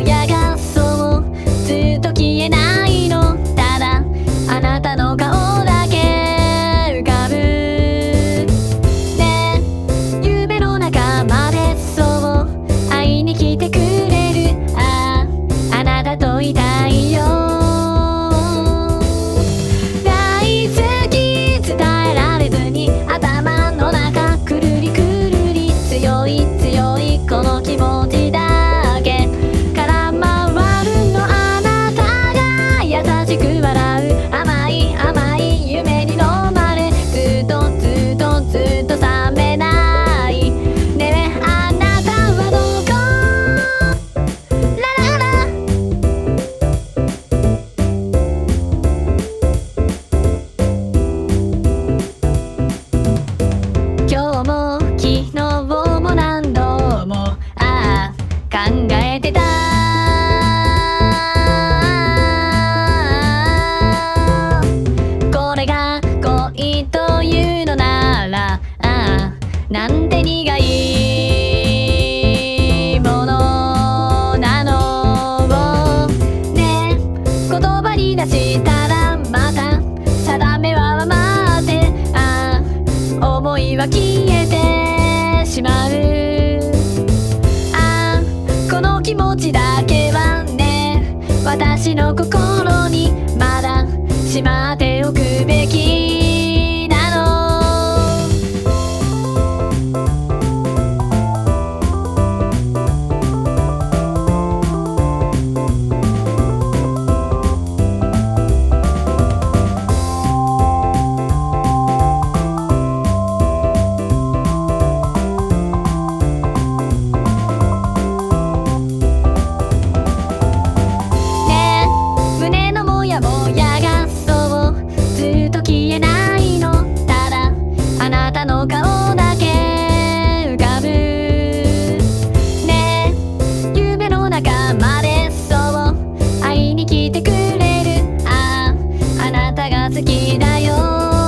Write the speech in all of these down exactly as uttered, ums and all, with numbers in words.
やがそうずっと消えないの。ただあなたの顔だけ浮かぶね。夢の中までそう会いに来てくれる。あああなたといたいよ。大好き伝えられずに頭の中くるりくるり。強い強いこの気持ちだけ空回るの。あなたが優しく笑う甘い甘い夢に飲まれずっとずっとずっと覚めないね。えあなたはどこラララ。今日も昨日も何度もああ考えてた。これが恋というのならああなんて苦いものなのね。言葉に出したらまた定めは待ってああ思いは消えてしまう。ああこの気持ちだけはね私の心にまだしまっておくべきなの。ねえ胸のモヤモヤがそうずっと消えないの。ただあなたの顔だけ浮かぶね。え夢の中までそう会いに来てくれる。あああなたが好きだよ。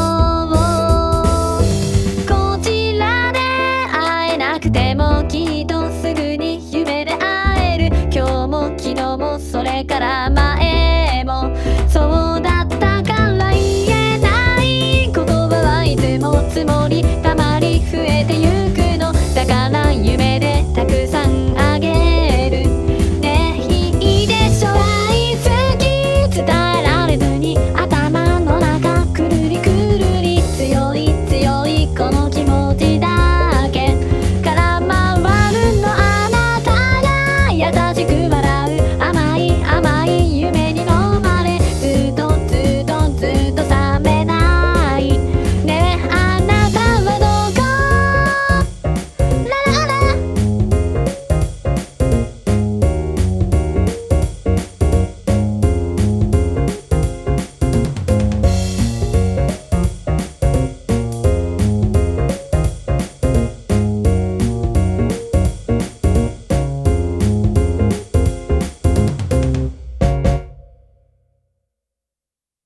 こちらで会えなくてもきっとすぐに夢で会える。今日も昨日もそれから前